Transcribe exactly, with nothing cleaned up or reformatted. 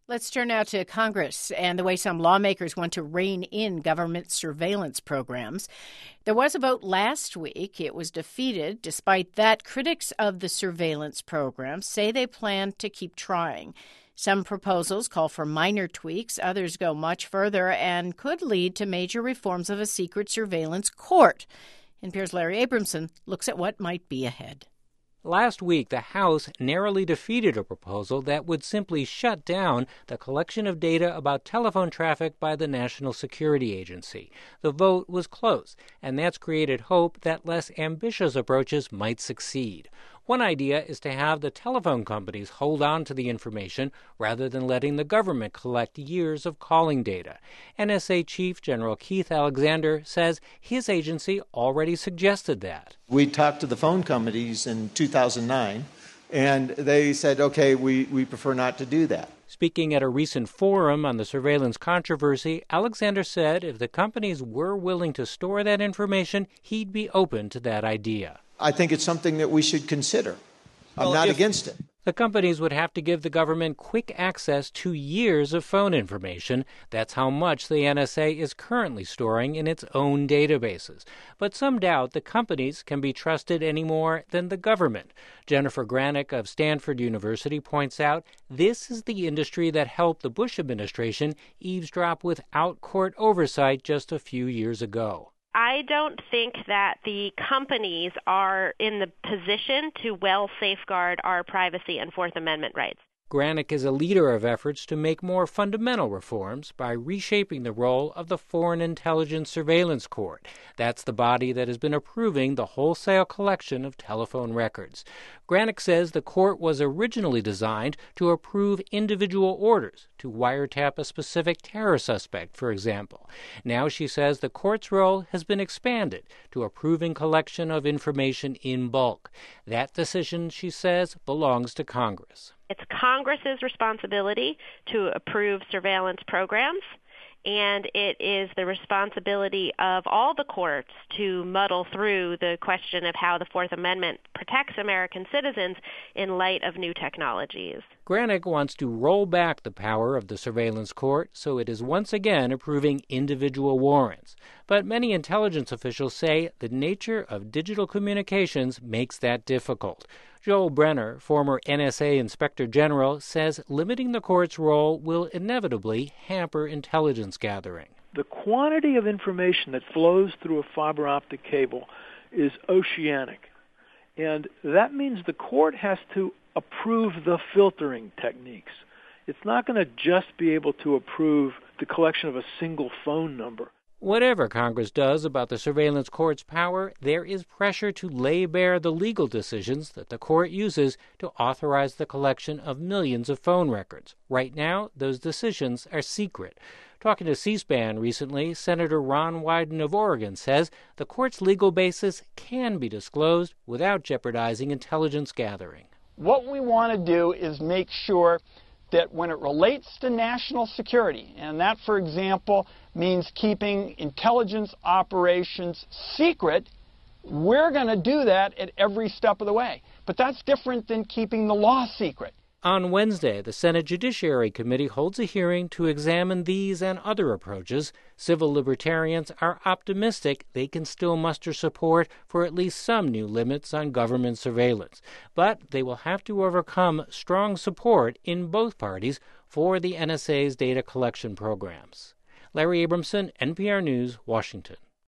Let's turn now to Congress and the way some lawmakers want to rein in government surveillance programs. There was a vote last week. It was defeated. Despite that, critics of the surveillance program say they plan to keep trying. Some proposals call for minor tweaks. Others go much further and could lead to major reforms of a secret surveillance court. N P R's Larry Abramson looks at what might be ahead. Last week, the House narrowly defeated a proposal that would simply shut down the collection of data about telephone traffic by the National Security Agency. The vote was close, and that's created hope that less ambitious approaches might succeed. One idea is to have the telephone companies hold on to the information rather than letting the government collect years of calling data. N S A Chief General Keith Alexander says his agency already suggested that. We talked to the phone companies in two thousand nine, and they said, okay, we, we prefer not to do that. Speaking at a recent forum on the surveillance controversy, Alexander said if the companies were willing to store that information, he'd be open to that idea. I think it's something that we should consider. I'm well, not if- against it. The companies would have to give the government quick access to years of phone information. That's how much the N S A is currently storing in its own databases. But some doubt the companies can be trusted any more than the government. Jennifer Granick of Stanford University points out this is the industry that helped the Bush administration eavesdrop without court oversight just a few years ago. I don't think that the companies are in the position to well safeguard our privacy and Fourth Amendment rights. Granick is a leader of efforts to make more fundamental reforms by reshaping the role of the Foreign Intelligence Surveillance Court. That's the body that has been approving the wholesale collection of telephone records. Granick says the court was originally designed to approve individual orders to wiretap a specific terror suspect, for example. Now she says the court's role has been expanded to approving collection of information in bulk. That decision, she says, belongs to Congress. It's Congress's responsibility to approve surveillance programs, and it is the responsibility of all the courts to muddle through the question of how the Fourth Amendment protects American citizens in light of new technologies. Granick wants to roll back the power of the surveillance court so it is once again approving individual warrants. But many intelligence officials say the nature of digital communications makes that difficult. Joel Brenner, former N S A Inspector General, says limiting the court's role will inevitably hamper intelligence gathering. The quantity of information that flows through a fiber optic cable is oceanic. And that means the court has to approve the filtering techniques. It's not going to just be able to approve the collection of a single phone number. Whatever Congress does about the surveillance court's power, there is pressure to lay bare the legal decisions that the court uses to authorize the collection of millions of phone records. Right now, those decisions are secret. Talking to C-SPAN recently, Senator Ron Wyden of Oregon says the court's legal basis can be disclosed without jeopardizing intelligence gathering. What we want to do is make sure that when it relates to national security, and that, for example, means keeping intelligence operations secret, we're going to do that at every step of the way. But that's different than keeping the law secret. On Wednesday, the Senate Judiciary Committee holds a hearing to examine these and other approaches. Civil libertarians are optimistic they can still muster support for at least some new limits on government surveillance. But they will have to overcome strong support in both parties for the N S A's data collection programs. Larry Abramson, N P R News, Washington.